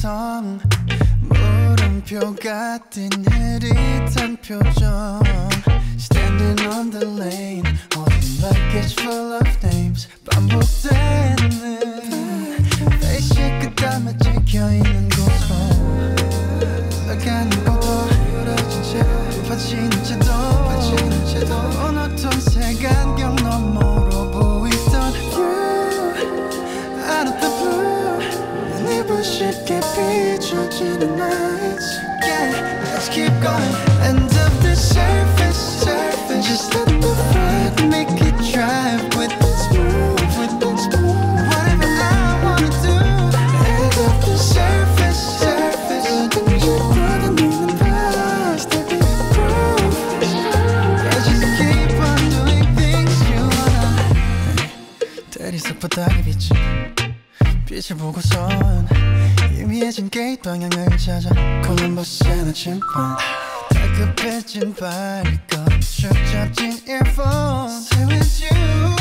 보고선 물음표가 뜬 흐릿한 표정 Standing on the lane Holding luggage full of names 반복되는 페이스의 끝담에 찍혀있는 곳으로 흘러가는 고도 흐려진 채 파지는 채도 모노톤 색안경 너머로 보이던 You Out of the blue 내 입을 쉽게 비춰지는 nights Yeah, let's keep going End of the surface Just let the flood make it drive with its move Whatever I wanna do End of the surface 걷어내는 vibes that we prove Yeah, just keep on doing things you wanna 대리석 바닥에 비친 빛을 보고선 희미해진 게이트 방향을 찾아 콜럼버스의 나침반 다급해진 발걸음 축 잡힌 earphones Stay with you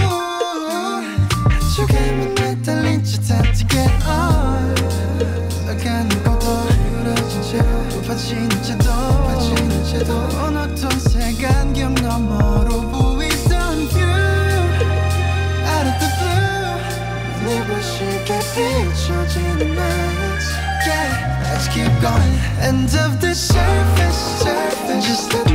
한쪽에만 매달린 채 time to get on 흘러가는 고도 흐려진 채 파지는 채도 모노톤 색안경 너머로 보이던 view Out of the blue 내 입을 쉽게 비춰지는 nights Yeah, let's keep going End of the surface Just let